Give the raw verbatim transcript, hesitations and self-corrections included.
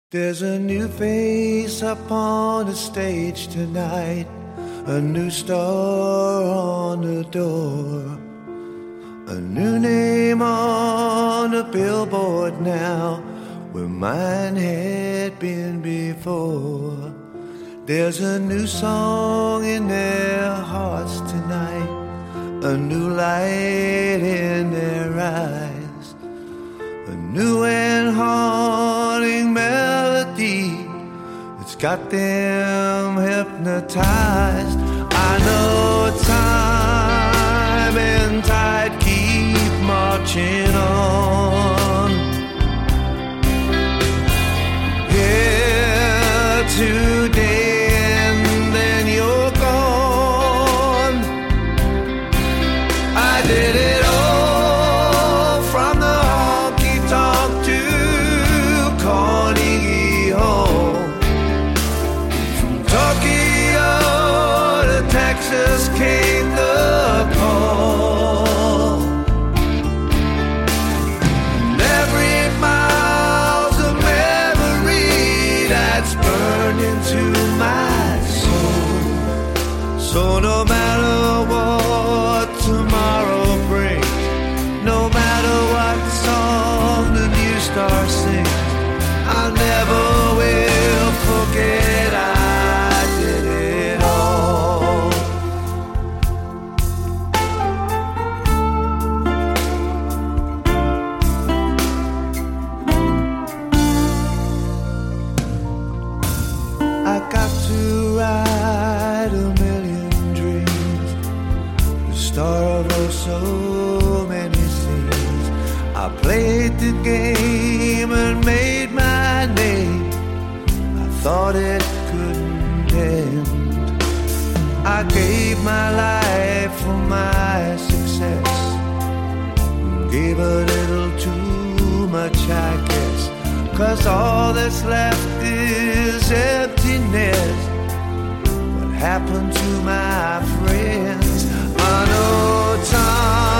There's a new face up on the stage tonight, a new star on the door, a new name on the billboard now, where mine had been before. There's a new song in their hearts tonight, a new light in their eyes, a new and haunting melody that's got them hypnotized. I know time and tide keep marching on. Here today and then you're gone. I did it all, from the honky-tonk to Carnegie Hall, from Tokyo to Texas came the call, and every mile's a memory that's burned into my soul. So no matter what tomorrow brings, no matter what song the new star sings, I never will forget I did it all. I got to ride a million dreams, the star of oh so many scenes. I played the game and made my name. I thought it couldn't end. I gave my life for my success, gave a little too much, I guess, 'cause all that's left is emptiness. What happened to my friends? I know time